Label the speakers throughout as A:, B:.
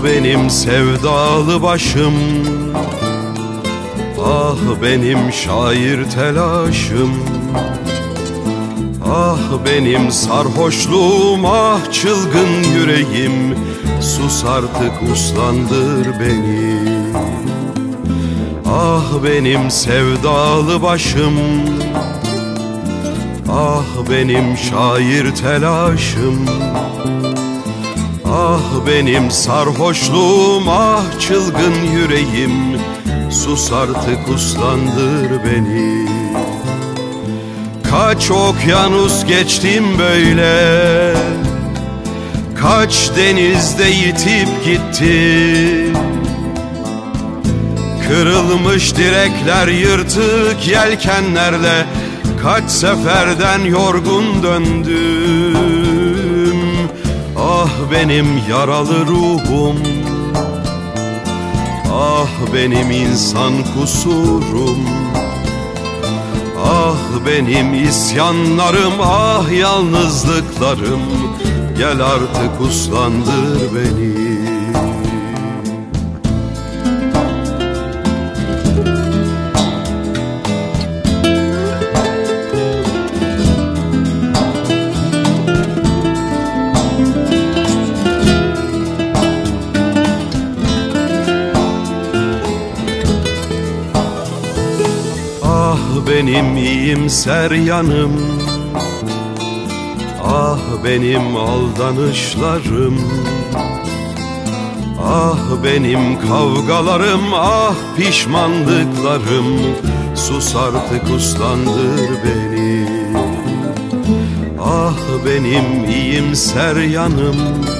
A: benim sevdalı başım, ah benim şair telaşım, ah benim sarhoşluğum, ah çılgın yüreğim, sus artık uslandır beni. Ah benim sevdalı başım, ah benim şair telaşım, ah benim sarhoşluğum, ah çılgın yüreğim, sus artık uslandır beni. Kaç okyanus geçtim böyle, kaç denizde yitip gitti. Kırılmış direkler, yırtık yelkenlerle kaç seferden yorgun döndüm. Ah benim yaralı ruhum, ah benim insan kusurum, ah benim isyanlarım, ah yalnızlıklarım, gel artık uslandır beni. Ah benim iyimser yanım, ah benim aldanışlarım, ah benim kavgalarım, ah pişmanlıklarım, sus artık uslandır beni. Ah benim iyimser yanım,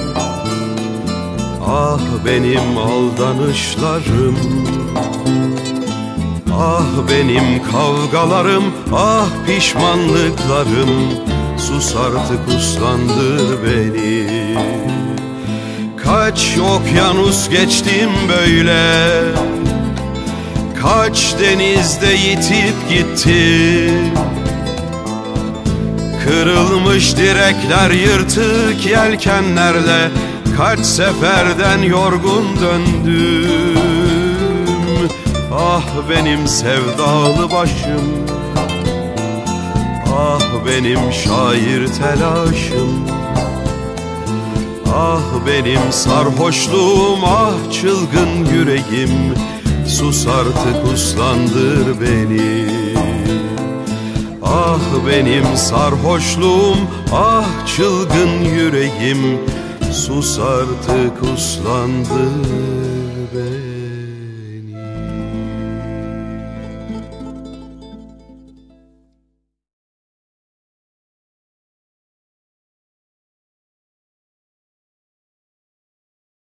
A: ah benim aldanışlarım, ah benim kavgalarım, ah pişmanlıklarım, sus artık uslandır beni. Kaç okyanus geçtim böyle, kaç denizde yitip gitti. Kırılmış direkler, yırtık yelkenlerle kaç seferden yorgun döndüm. Ah benim sevdalı başım, ah benim şair telaşım, ah benim sarhoşluğum, ah çılgın yüreğim, sus artık uslandır beni. Ah benim sarhoşluğum, ah çılgın yüreğim, sus artık uslandır